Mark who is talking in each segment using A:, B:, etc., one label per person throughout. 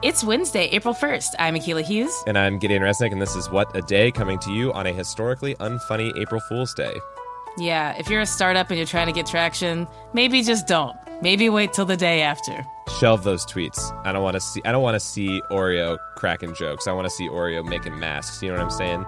A: It's Wednesday, April 1st. I'm Akilah Hughes.
B: And I'm Gideon Resnick, and this is What a Day, coming to you on a historically unfunny April Fool's Day.
A: Yeah, if you're a startup and you're trying to get traction, maybe just don't. Maybe wait till the day after.
B: Shelve those tweets. I don't want to see Oreo cracking jokes. I want to see Oreo making masks. You know what I'm saying?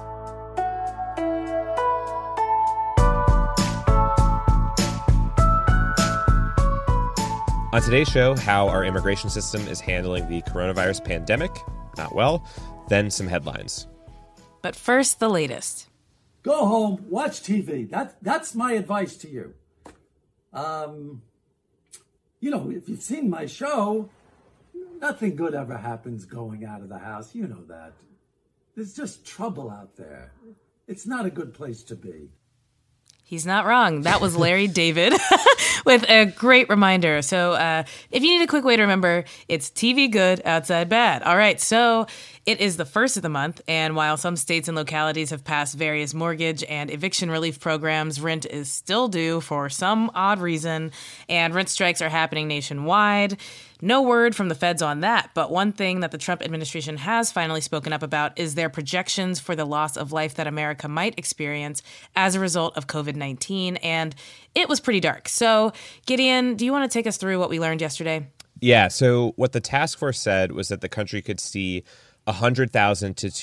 B: On today's show, how our immigration system is handling the coronavirus pandemic. Not well. Then some headlines.
A: But first, the latest.
C: Go home, watch TV. That's my advice to you. If you've seen my show, nothing good ever happens going out of the house. You know that. There's just trouble out there. It's not a good place to be.
A: He's not wrong. That was Larry David with a great reminder. So if you need a quick way to remember, it's TV good, outside bad. All right, so it is the first of the month, and while some states and localities have passed various mortgage and eviction relief programs, rent is still due for some odd reason, and rent strikes are happening nationwide. No word from the feds on that, but one thing that the Trump administration has finally spoken up about is their projections for the loss of life that America might experience as a result of COVID-19, and it was pretty dark. So, Gideon, do you want to take us through what we learned yesterday?
B: Yeah, so what the task force said was that the country could see 100,000 to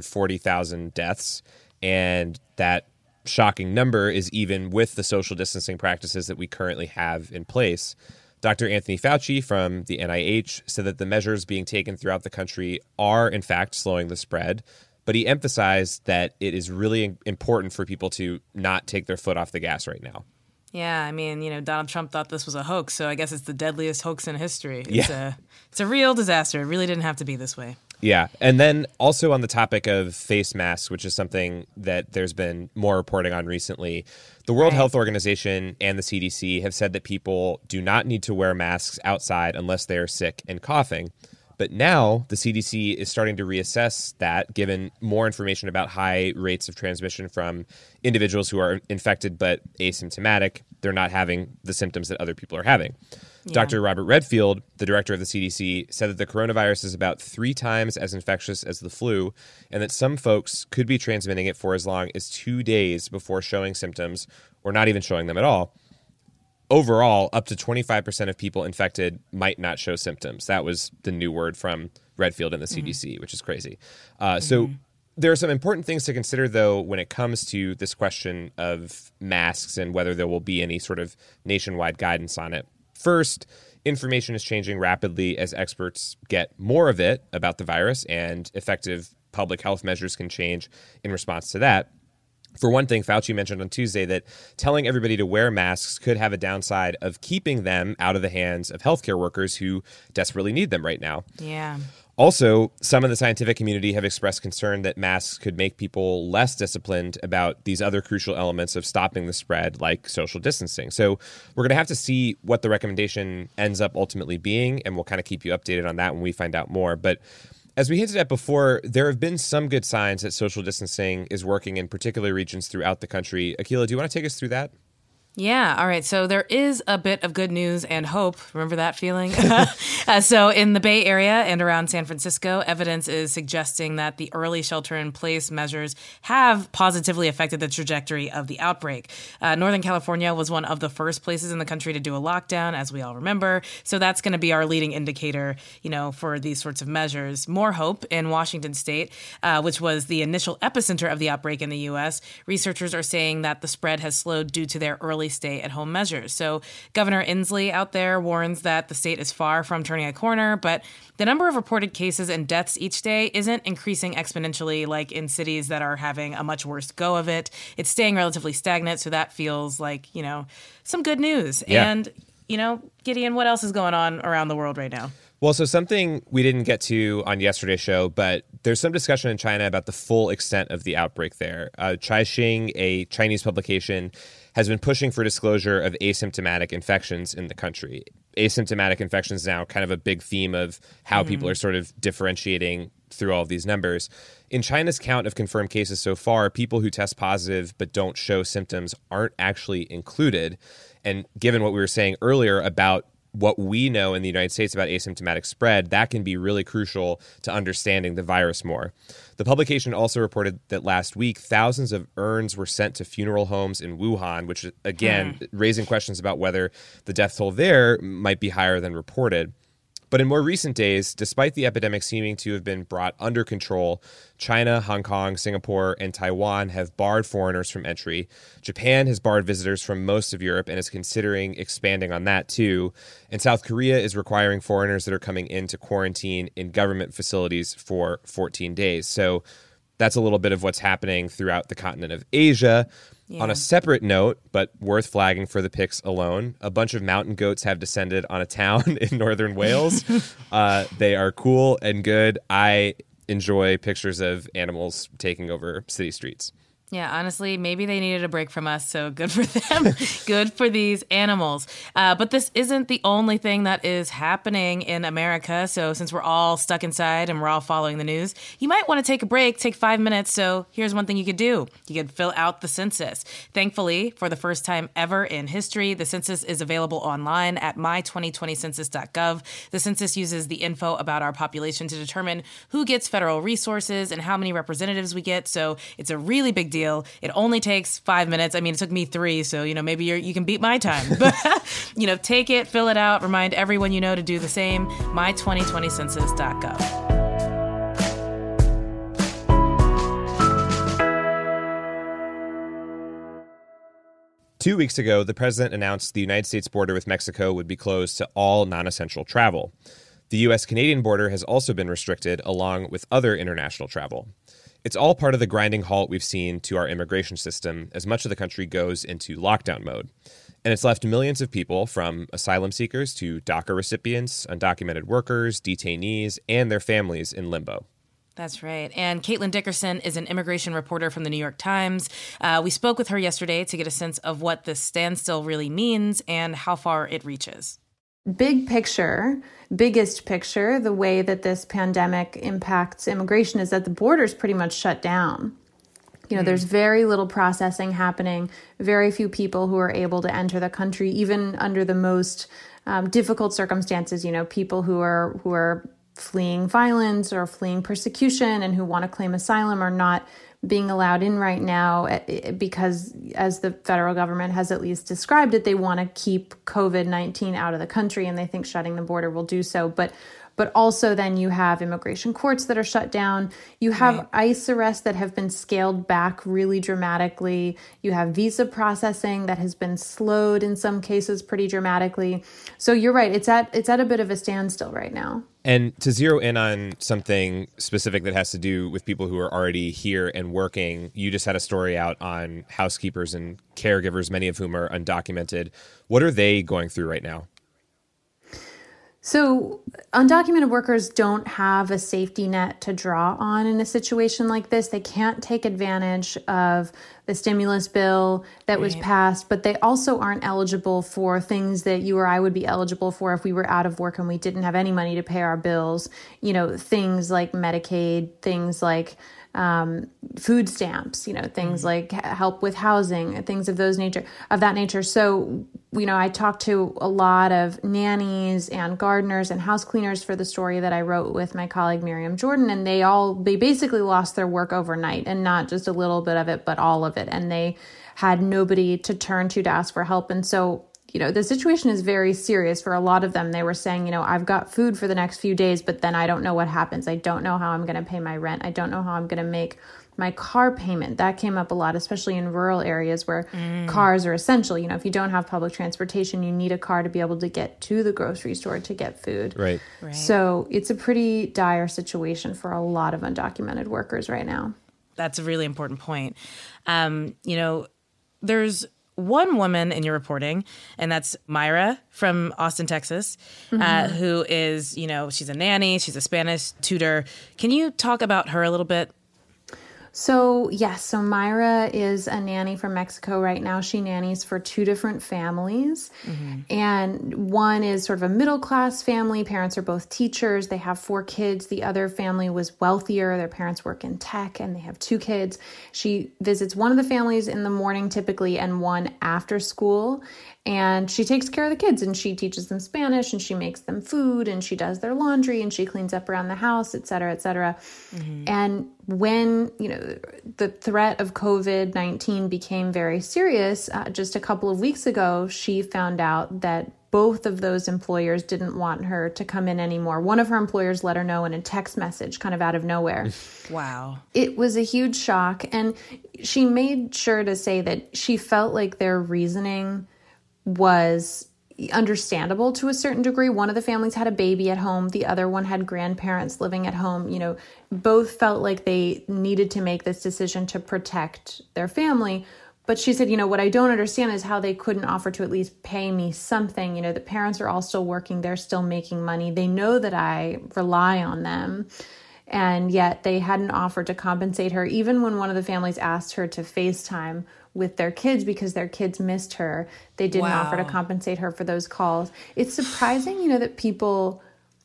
B: 240,000 deaths, and that shocking number is even with the social distancing practices that we currently have in place. Dr. Anthony Fauci from the NIH said that the measures being taken throughout the country are, in fact, slowing the spread. But he emphasized that it is really important for people to not take their foot off the gas right now.
A: Yeah, I mean, Donald Trump thought this was a hoax, so I guess it's the deadliest hoax in history.
B: Yeah.
A: It's a real disaster. It really didn't have to be this way.
B: Yeah. And then also on the topic of face masks, which is something that there's been more reporting on recently, the World Health Organization and the CDC have said that people do not need to wear masks outside unless they are sick and coughing. But now the CDC is starting to reassess that, given more information about high rates of transmission from individuals who are infected but asymptomatic. They're not having the symptoms that other people are having. Yeah. Dr. Robert Redfield, the director of the CDC, said that the coronavirus is about 3 times as infectious as the flu, and that some folks could be transmitting it for as long as 2 days before showing symptoms or not even showing them at all. Overall, up to 25% of people infected might not show symptoms. That was the new word from Redfield and the CDC, which is crazy. So there are some important things to consider, though, when it comes to this question of masks and whether there will be any sort of nationwide guidance on it. First, information is changing rapidly as experts get more of it about the virus, and effective public health measures can change in response to that. For one thing, Fauci mentioned on Tuesday that telling everybody to wear masks could have a downside of keeping them out of the hands of healthcare workers who desperately need them right now.
A: Yeah.
B: Also, some in the scientific community have expressed concern that masks could make people less disciplined about these other crucial elements of stopping the spread, like social distancing. So we're going to have to see what the recommendation ends up ultimately being, and we'll kind of keep you updated on that when we find out more. But as we hinted at before, there have been some good signs that social distancing is working in particular regions throughout the country. Akilah, do you want to take us through that?
A: Yeah. All right. So there is a bit of good news and hope. Remember that feeling? So in the Bay Area and around San Francisco, evidence is suggesting that the early shelter-in-place measures have positively affected the trajectory of the outbreak. Northern California was one of the first places in the country to do a lockdown, as we all remember. So that's going to be our leading indicator, for these sorts of measures. More hope in Washington State, which was the initial epicenter of the outbreak in the U.S. Researchers are saying that the spread has slowed due to their early stay-at-home measures. So Governor Inslee out there warns that the state is far from turning a corner, but the number of reported cases and deaths each day isn't increasing exponentially like in cities that are having a much worse go of it. It's staying relatively stagnant, so that feels like, some good news.
B: Yeah.
A: And, Gideon, what else is going on around the world right now?
B: Well, so something we didn't get to on yesterday's show, but there's some discussion in China about the full extent of the outbreak there. Caixin, a Chinese publication, has been pushing for disclosure of asymptomatic infections in the country. Asymptomatic infections now kind of a big theme of how people are sort of differentiating through all of these numbers. In China's count of confirmed cases so far, people who test positive but don't show symptoms aren't actually included. And given what we were saying earlier about what we know in the United States about asymptomatic spread, that can be really crucial to understanding the virus more. The publication also reported that last week, thousands of urns were sent to funeral homes in Wuhan, which, again, raising questions about whether the death toll there might be higher than reported. But in more recent days, despite the epidemic seeming to have been brought under control, China, Hong Kong, Singapore, and Taiwan have barred foreigners from entry. Japan has barred visitors from most of Europe and is considering expanding on that too. And South Korea is requiring foreigners that are coming in to quarantine in government facilities for 14 days. So that's a little bit of what's happening throughout the continent of Asia. Yeah. On a separate note, but worth flagging for the pics alone, a bunch of mountain goats have descended on a town in northern Wales. They are cool and good. I enjoy pictures of animals taking over city streets.
A: Yeah, honestly, maybe they needed a break from us, so good for them. Good for these animals. But this isn't the only thing that is happening in America. So since we're all stuck inside and we're all following the news, you might want to take a break, take 5 minutes. So here's one thing you could do. You could fill out the census. Thankfully, for the first time ever in history, the census is available online at my2020census.gov. The census uses the info about our population to determine who gets federal resources and how many representatives we get. So it's a really big deal. It only takes 5 minutes. I mean, it took me 3, so, maybe you can beat my time. But, take it, fill it out, remind everyone you know to do the same. My2020census.gov.
B: Two weeks ago, the president announced the United States border with Mexico would be closed to all non-essential travel. The U.S.-Canadian border has also been restricted, along with other international travel. It's all part of the grinding halt we've seen to our immigration system as much of the country goes into lockdown mode. And it's left millions of people, from asylum seekers to DACA recipients, undocumented workers, detainees, and their families in limbo.
A: That's right. And Caitlin Dickerson is an immigration reporter from the New York Times. We spoke with her yesterday to get a sense of what this standstill really means and how far it reaches.
D: Big picture, biggest picture, the way that this pandemic impacts immigration is that the border's pretty much shut down. There's very little processing happening, very few people who are able to enter the country, even under the most difficult circumstances, people who are fleeing violence or fleeing persecution and who want to claim asylum are not being allowed in right now because, as the federal government has at least described it, they want to keep COVID-19 out of the country, and they think shutting the border will do so. But also then you have immigration courts that are shut down. You have ICE arrests that have been scaled back really dramatically. You have visa processing that has been slowed in some cases pretty dramatically. So you're right. It's at a bit of a standstill right now.
B: And to zero in on something specific that has to do with people who are already here and working, you just had a story out on housekeepers and caregivers, many of whom are undocumented. What are they going through right now?
D: So undocumented workers don't have a safety net to draw on in a situation like this. They can't take advantage of the stimulus bill that was passed, but they also aren't eligible for things that you or I would be eligible for if we were out of work and we didn't have any money to pay our bills. Things like Medicaid, things like food stamps, things like help with housing, things of that nature. So, I talked to a lot of nannies and gardeners and house cleaners for the story that I wrote with my colleague Miriam Jordan, and they basically lost their work overnight, and not just a little bit of it, but all of it. And they had nobody to turn to ask for help. And so, the situation is very serious for a lot of them. They were saying, I've got food for the next few days, but then I don't know what happens. I don't know how I'm going to pay my rent. I don't know how I'm going to make my car payment. That came up a lot, especially in rural areas where cars are essential. If you don't have public transportation, you need a car to be able to get to the grocery store to get food.
B: Right.
D: So it's a pretty dire situation for a lot of undocumented workers right now.
A: That's a really important point. There's one woman in your reporting, and that's Myra from Austin, Texas, who is, she's a nanny, she's a Spanish tutor. Can you talk about her a little bit?
D: So, yes, so Myra is a nanny from Mexico right now. She nannies for 2 different families. And one is sort of a middle-class family. Parents are both teachers. They have 4 kids. The other family was wealthier. Their parents work in tech, and they have 2 kids. She visits one of the families in the morning typically and one after school. And she takes care of the kids, and she teaches them Spanish, and she makes them food, and she does their laundry, and she cleans up around the house, et cetera, et cetera. And when, the threat of COVID-19 became very serious, just a couple of weeks ago, she found out that both of those employers didn't want her to come in anymore. One of her employers let her know in a text message, kind of out of nowhere.
A: Wow.
D: It was a huge shock. And she made sure to say that she felt like their reasoning was understandable to a certain degree. One of the families had a baby at home. The other one had grandparents living at home. Both felt like they needed to make this decision to protect their family. But she said, what I don't understand is how they couldn't offer to at least pay me something. The parents are all still working. They're still making money. They know that I rely on them. And yet they hadn't offered to compensate her, even when one of the families asked her to FaceTime with their kids because their kids missed her. They didn't offer to compensate her for those calls. It's surprising, that people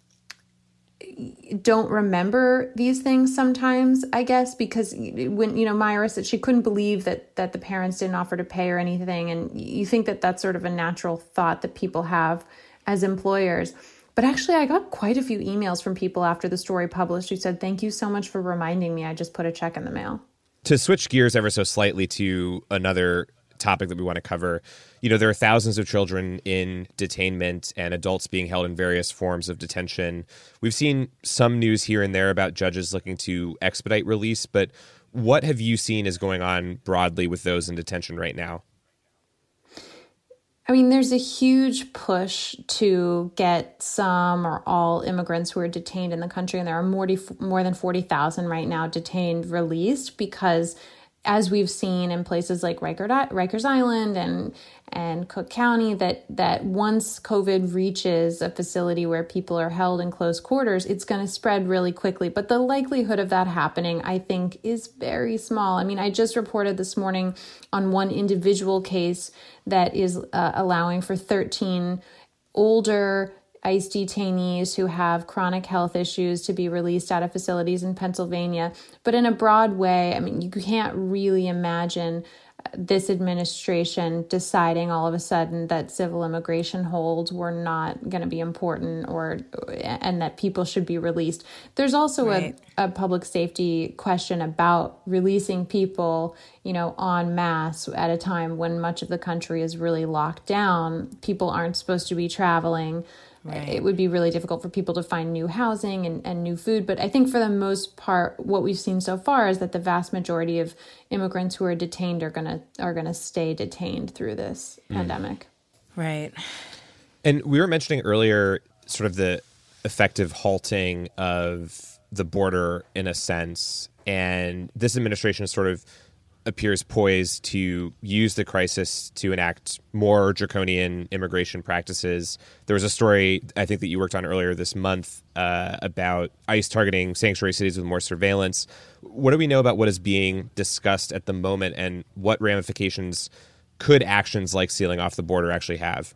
D: don't remember these things sometimes, I guess, because when, Myra said she couldn't believe that the parents didn't offer to pay or anything. And you think that that's sort of a natural thought that people have as employers. But actually, I got quite a few emails from people after the story published who said, thank you so much for reminding me. I just put a check in the mail.
B: To switch gears ever so slightly to another topic that we want to cover, there are thousands of children in detainment and adults being held in various forms of detention. We've seen some news here and there about judges looking to expedite release, but what have you seen is going on broadly with those in detention right now?
D: I mean, there's a huge push to get some or all immigrants who are detained in the country, and there are more than 40,000 right now detained released because, as we've seen in places like Rikers Island and Cook County, that once COVID reaches a facility where people are held in close quarters, it's going to spread really quickly. But the likelihood of that happening, I think, is very small. I mean, I just reported this morning on one individual case that is allowing for 13 older ICE detainees who have chronic health issues to be released out of facilities in Pennsylvania. But in a broad way, I mean, you can't really imagine this administration deciding all of a sudden that civil immigration holds were not going to be important and that people should be released. There's also a public safety question about releasing people, en masse at a time when much of the country is really locked down. People aren't supposed to be traveling. Right. It would be really difficult for people to find new housing and new food. But I think for the most part, what we've seen so far is that the vast majority of immigrants who are detained are gonna stay detained through this pandemic.
A: Right.
B: And we were mentioning earlier sort of the effective halting of the border in a sense. And this administration sort of appears poised to use the crisis to enact more draconian immigration practices. There was a story, I think, that you worked on earlier this month about ICE targeting sanctuary cities with more surveillance. What do we know about what is being discussed at the moment, and what ramifications could actions like sealing off the border actually have?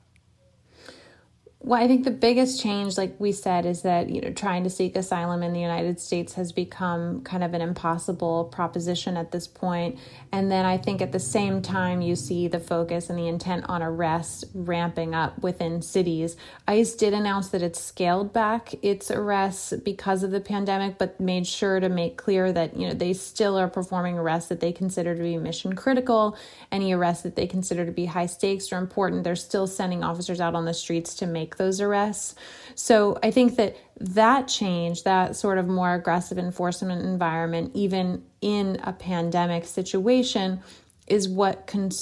D: Well, I think the biggest change, like we said, is that, trying to seek asylum in the United States has become kind of an impossible proposition at this point. And then I think at the same time, you see the focus and the intent on arrests ramping up within cities. ICE did announce that it scaled back its arrests because of the pandemic, but made sure to make clear that, they still are performing arrests that they consider to be mission critical. Any arrests that they consider to be high stakes or important, they're still sending officers out on the streets to make those arrests. So I think that change, that sort of more aggressive enforcement environment, even in a pandemic situation, is what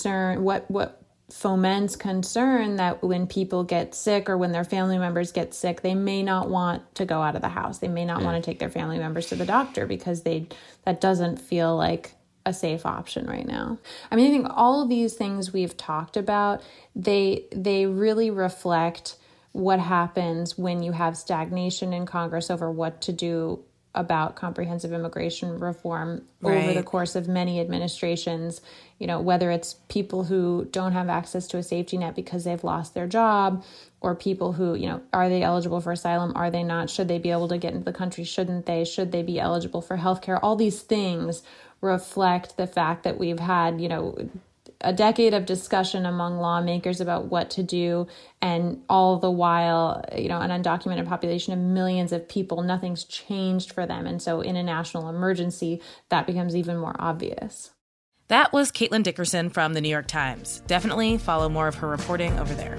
D: foments concern that when people get sick or when their family members get sick, they may not want to go out of the house. They may not want to take their family members to the doctor because that doesn't feel like a safe option right now. I mean, I think all of these things we've talked about, they really reflect what happens when you have stagnation in Congress over what to do about comprehensive immigration reform over the course of many administrations, whether it's people who don't have access to a safety net because they've lost their job, or people who, are they eligible for asylum? Are they not? Should they be able to get into the country? Shouldn't they? Should they be eligible for healthcare? All these things reflect the fact that we've had, a decade of discussion among lawmakers about what to do, and all the while, an undocumented population of millions of people, nothing's changed for them. And so in a national emergency, that becomes even more obvious.
A: That was Caitlin Dickerson from the New York Times. Definitely follow more of her reporting over there.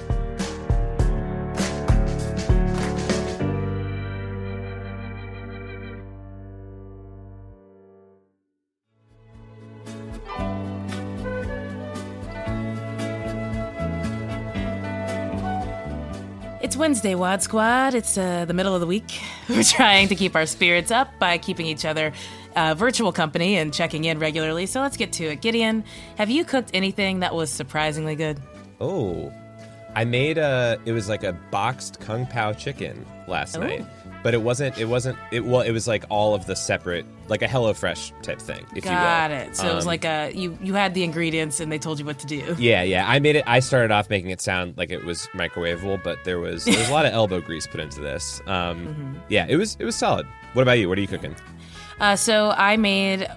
A: It's Wednesday, Wad Squad. It's the middle of the week. We're trying to keep our spirits up by keeping each other virtual company and checking in regularly. So let's get to it. Gideon, have you cooked anything that was surprisingly good?
B: Oh, I made it was like a boxed Kung Pao chicken last night. But it was like all of the separate, like a HelloFresh type thing, if you will.
A: Got it. So it was like you had the ingredients and they told you what to do.
B: Yeah. I made it. I started off making it sound like it was microwavable, but there was a lot of elbow grease put into this. Yeah, it was solid. What about you? What are you cooking?
A: So I made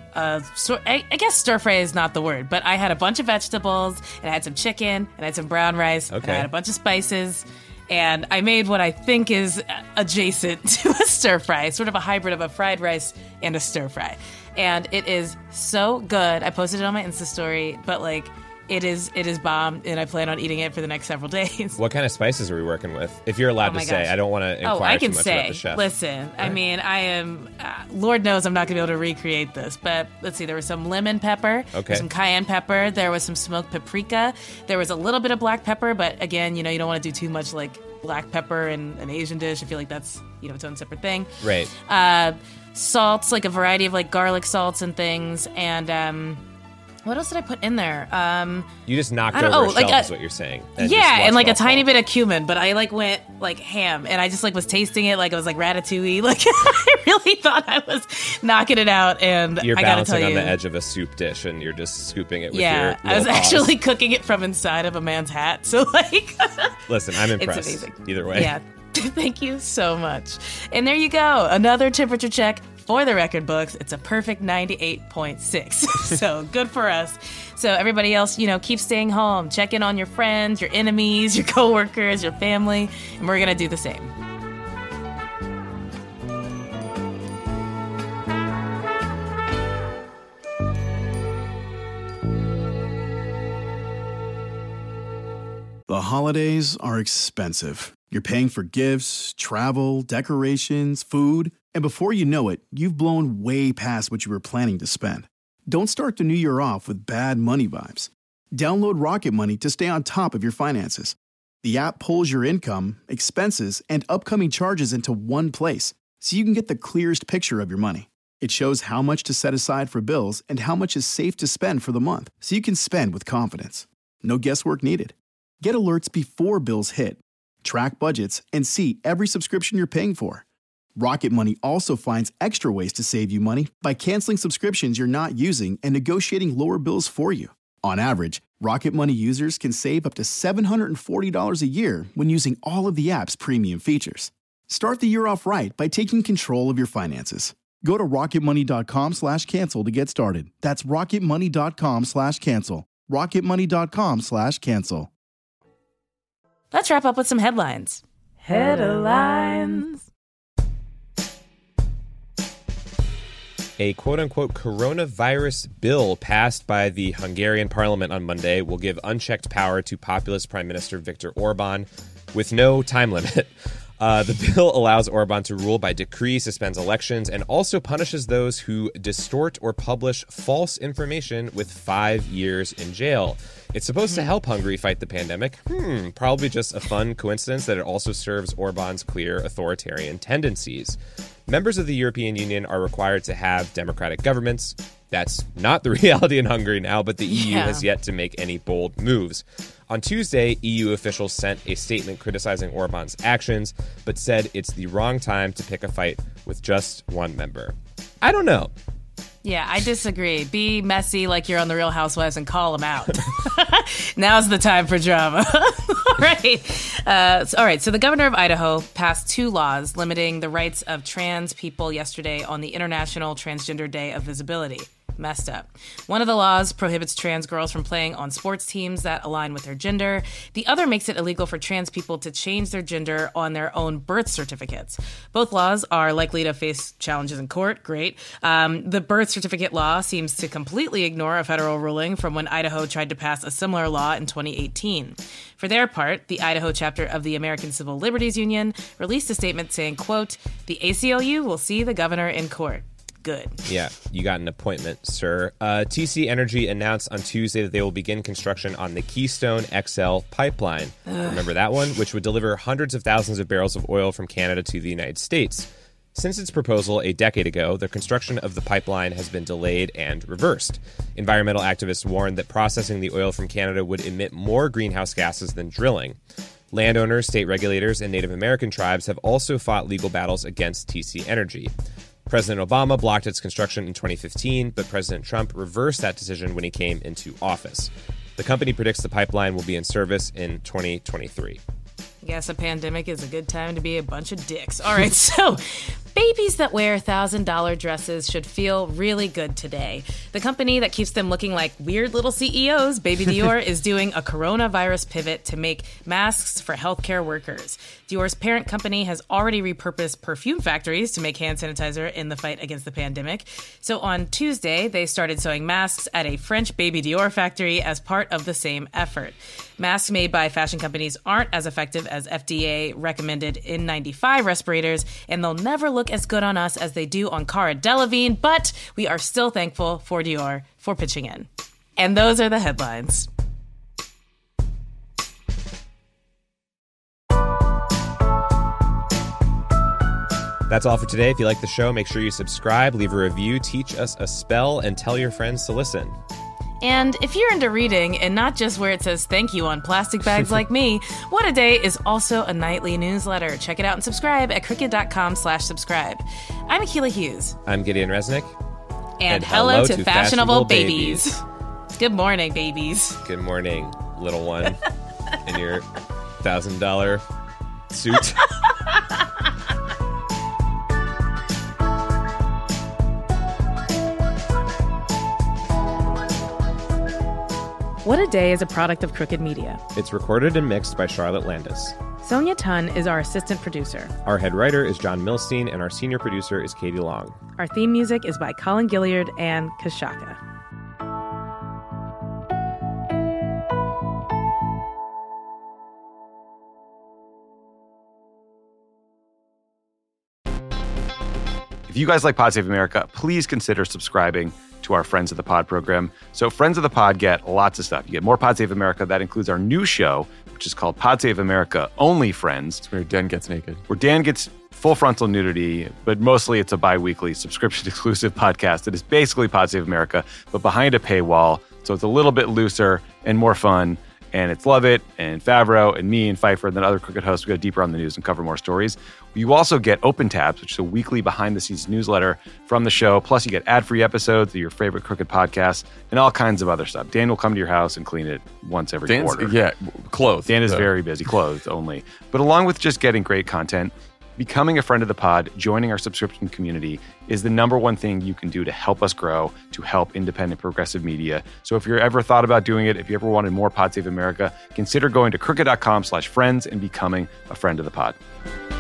A: I guess stir fry is not the word, but I had a bunch of vegetables and I had some chicken and I had some brown rice. And I had a bunch of spices. And I made what I think is adjacent to a stir fry, sort of a hybrid of a fried rice and a stir fry. And it is so good. I posted it on my Insta story, but it is bomb, and I plan on eating it for the next several days.
B: What kind of spices are we working with? If you're allowed to say, I don't want to inquire too much about the chef.
A: Listen, I mean, I am, Lord knows I'm not going to be able to recreate this, but let's see, there was some lemon pepper, some cayenne pepper, there was some smoked paprika, there was a little bit of black pepper, but again, you don't want to do too much like black pepper in an Asian dish. I feel like that's, its own separate thing.
B: Right.
A: Salts, like a variety of like garlic salts and things, and what else did I put in there?
B: You just knocked over a shelf is what you're saying.
A: And like a tiny bit of cumin, but I went ham, and I just was tasting it like it was like ratatouille. I really thought I was knocking it out, and
B: you're
A: I gotta tell you,
B: balancing on the edge of a soup dish, and you're just scooping it with your
A: I was actually cooking it from inside of a man's hat. So
B: listen, I'm impressed.
A: It's amazing.
B: Either way.
A: Yeah. Thank you so much. And there you go. Another temperature check for the record books. It's a perfect 98.6. So good for us. So everybody else, keep staying home. Check in on your friends, your enemies, your coworkers, your family. And we're going to do the same.
E: The holidays are expensive. You're paying for gifts, travel, decorations, food, and before you know it, you've blown way past what you were planning to spend. Don't start the new year off with bad money vibes. Download Rocket Money to stay on top of your finances. The app pulls your income, expenses, and upcoming charges into one place, so you can get the clearest picture of your money. It shows how much to set aside for bills and how much is safe to spend for the month, so you can spend with confidence. No guesswork needed. Get alerts before bills hit. Track budgets and see every subscription you're paying for. Rocket Money also finds extra ways to save you money by canceling subscriptions you're not using and negotiating lower bills for you. On average, Rocket Money users can save up to $740 a year when using all of the app's premium features. Start the year off right by taking control of your finances. Go to rocketmoney.com/cancel to get started. That's rocketmoney.com/cancel. rocketmoney.com/cancel.
A: Let's wrap up with some headlines. Headlines.
B: A quote-unquote coronavirus bill passed by the Hungarian parliament on Monday will give unchecked power to populist Prime Minister Viktor Orban with no time limit. The bill allows Orban to rule by decree, suspends elections, and also punishes those who distort or publish false information with 5 years in jail. It's supposed to help Hungary fight the pandemic. Probably just a fun coincidence that it also serves Orban's clear authoritarian tendencies. Members of the European Union are required to have democratic governments. That's not the reality in Hungary now, but the EU has yet to make any bold moves. On Tuesday, EU officials sent a statement criticizing Orban's actions, but said it's the wrong time to pick a fight with just one member. I don't know.
A: Yeah, I disagree. Be messy like you're on The Real Housewives and call them out. Now's the time for drama. Right. All right. So the governor of Idaho passed 2 laws limiting the rights of trans people yesterday on the International Transgender Day of Visibility. Messed up. One of the laws prohibits trans girls from playing on sports teams that align with their gender. The other makes it illegal for trans people to change their gender on their own birth certificates. Both laws are likely to face challenges in court. Great. The birth certificate law seems to completely ignore a federal ruling from when Idaho tried to pass a similar law in 2018. For their part, the Idaho chapter of the American Civil Liberties Union released a statement saying, quote, "The ACLU will see the governor in court." Good.
B: Yeah, you got an appointment, sir. TC Energy announced on Tuesday that they will begin construction on the Keystone XL pipeline. Remember that one? Which would deliver hundreds of thousands of barrels of oil from Canada to the United States. Since its proposal a decade ago, the construction of the pipeline has been delayed and reversed. Environmental activists warned that processing the oil from Canada would emit more greenhouse gases than drilling. Landowners, state regulators, and Native American tribes have also fought legal battles against TC Energy. President Obama blocked its construction in 2015, but President Trump reversed that decision when he came into office. The company predicts the pipeline will be in service in 2023.
A: I guess a pandemic is a good time to be a bunch of dicks. All right, so babies that wear $1,000 dresses should feel really good today. The company that keeps them looking like weird little CEOs, Baby Dior, is doing a coronavirus pivot to make masks for healthcare workers. Dior's parent company has already repurposed perfume factories to make hand sanitizer in the fight against the pandemic. So on Tuesday, they started sewing masks at a French Baby Dior factory as part of the same effort. Masks made by fashion companies aren't as effective as FDA recommended N95 respirators, and they'll never look as good on us as they do on Cara Delevingne, but we are still thankful for Dior for pitching in. And those are the headlines.
B: That's all for today. If you like the show, make sure you subscribe, leave a review, teach us a spell, and tell your friends to listen.
A: And if you're into reading and not just where it says thank you on plastic bags like me, What a Day is also a nightly newsletter. Check it out and subscribe at Crooked.com/subscribe. I'm Akilah Hughes.
B: I'm Gideon Resnick.
A: And hello to fashionable babies. Good morning, babies.
B: Good morning, little one, in your $1,000 suit.
A: What a Day is a product of Crooked Media.
B: It's recorded and mixed by Charlotte Landis.
A: Sonia Tun is our assistant producer.
B: Our head writer is John Milstein, and our senior producer is Katie Long.
A: Our theme music is by Colin Gilliard and Kashaka.
F: If you guys like Pod Save America, please consider subscribing to our Friends of the Pod program. So Friends of the Pod get lots of stuff. You get more Pod Save America. That includes our new show, which is called Pod Save America Only Friends.
G: It's where Dan gets naked.
F: Where Dan gets full frontal nudity, but mostly it's a bi-weekly subscription-exclusive podcast that is basically Pod Save America, but behind a paywall. So it's a little bit looser and more fun. And it's Lovett and Favreau and me and Pfeiffer and then other Crooked hosts. We go deeper on the news and cover more stories. You also get Open Tabs, which is a weekly behind-the-scenes newsletter from the show. Plus, you get ad-free episodes of your favorite Crooked podcasts and all kinds of other stuff. Dan will come to your house and clean it once every quarter.
G: Yeah, clothes.
F: Dan is very busy, clothes only. But along with just getting great content, becoming a friend of the pod, joining our subscription community is the number one thing you can do to help us grow, to help independent progressive media. So if you're ever thought about doing it, if you ever wanted more Pod Save America, consider going to crooked.com/friends and becoming a friend of the pod.